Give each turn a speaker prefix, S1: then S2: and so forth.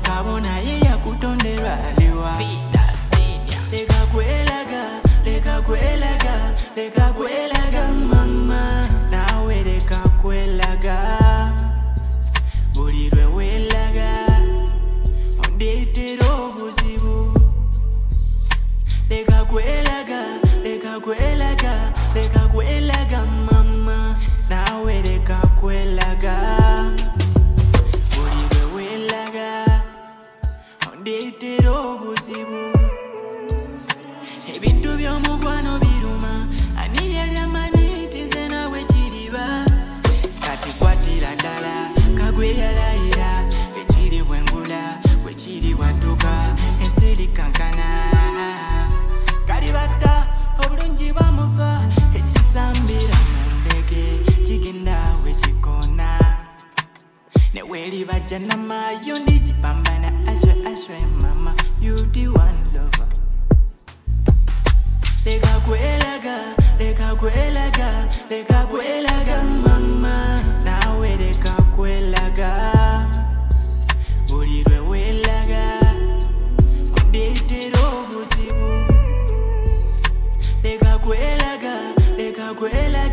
S1: kabona ye yakutonderwa aliwa leka kwelaga mama nawe leka kwelaga bulirwe welaga ondetero obuzibu leka kwelaga mama nawe leka kwelaga bulirwe welaga ondetero obuzibu ebintu by'omukwano biruma ani yali amanyi nti nawe kiriba kati kwatira ddala kagwe yalayira ekiri bwengula bwekiri bwadduka ensiri kankana kalibata obulungi bamufa ekisambira mu ndege kigenda wekikona newelibajja namayo ndigipambana ashwe mama you the one lover leka kwelaga mama nawe leka kwelaga bulirwe welaga ondetero obuzibu leka kwelaga